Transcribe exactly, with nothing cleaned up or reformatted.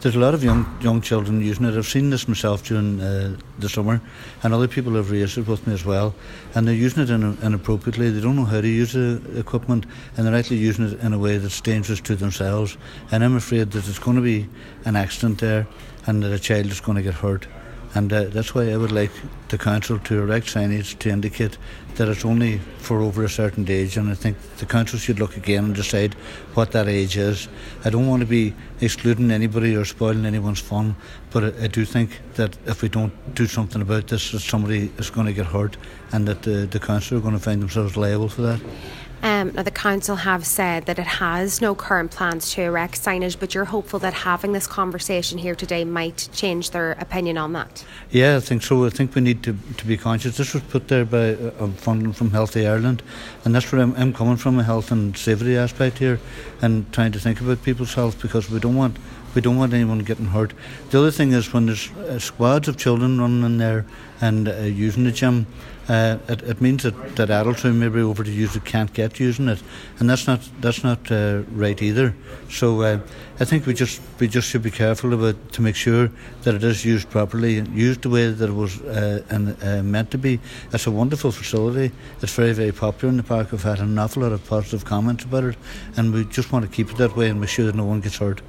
there's a lot of young young children using it. I've seen this myself during uh, the summer, and other people have raised it with me as well. And they're using it in, inappropriately. They don't know how to use the equipment, and they're actually using it in a way that's dangerous to themselves. And I'm afraid that there's going to be an accident there, and that a child is going to get hurt. And uh, that's why I would like the council to erect signage to indicate that it's only for over a certain age, and I think the council should look again and decide what that age is. I don't want to be excluding anybody or spoiling anyone's fun, but I, I do think that if we don't do something about this, that somebody is going to get hurt, and that the, the council are going to find themselves liable for that. Um, now the council have said that it has no current plans to erect signage, but you're hopeful that having this conversation here today might change their opinion on that? Yeah, I think so. I think we need to, to be conscious. This was put there by uh, funding from Healthy Ireland, and that's where I'm, I'm coming from, a health and safety aspect here, and trying to think about people's health, because we don't want we don't want anyone getting hurt. The other thing is, when there's uh, squads of children running in there and uh, using the gym, Uh, it, it means that, that adults who may be over to use it can't get using it, and that's not that's not uh, right either. So uh, I think we just we just should be careful about to make sure that it is used properly, used the way that it was uh, and, uh, meant to be. It's a wonderful facility. It's very very popular in the park. We've had an awful lot of positive comments about it, and we just want to keep it that way and make sure that no one gets hurt.